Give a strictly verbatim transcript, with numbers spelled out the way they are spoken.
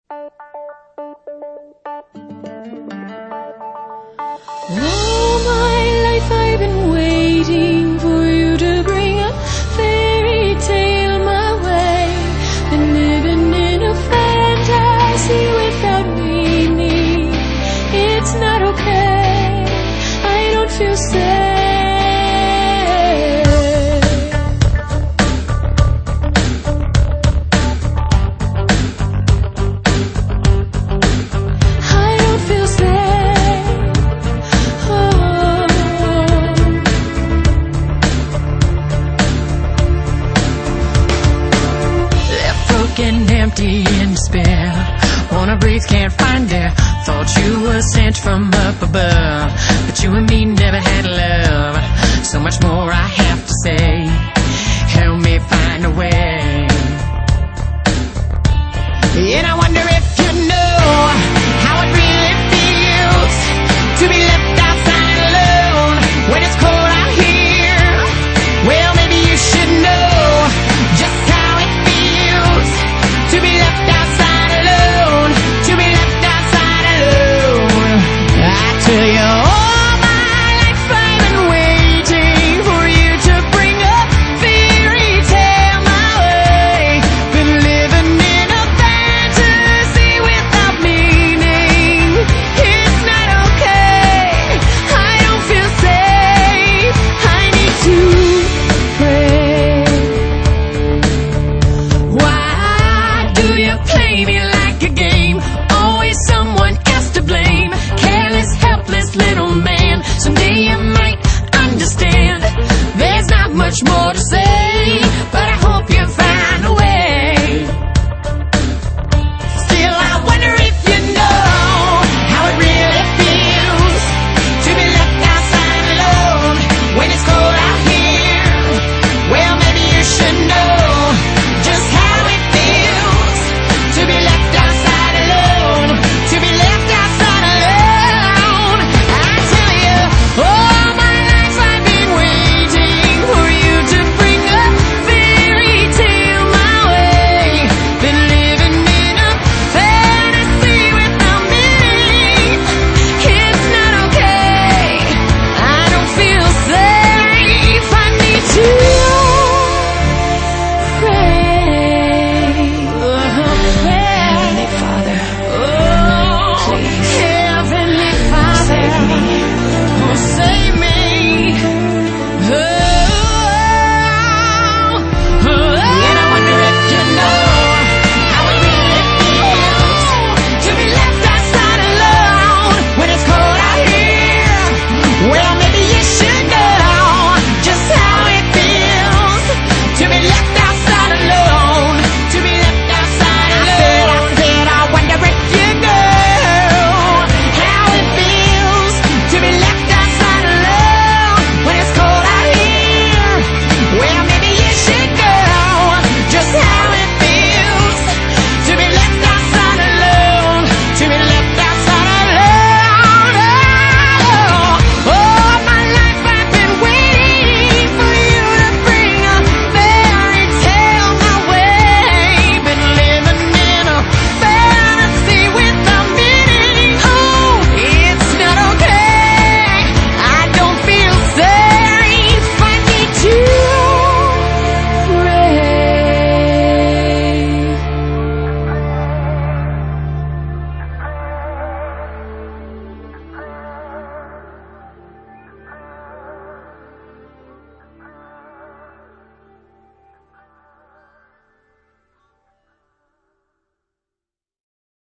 All my life I've been waiting for you to bring a fairy tale my way. Been living in a fantasy without meaning. It's not okay, I don't feel safe. Getting empty in despair, wanna breathe, can't find air. Thought you were sent from up above, but you and me never had love. So much more I have to say.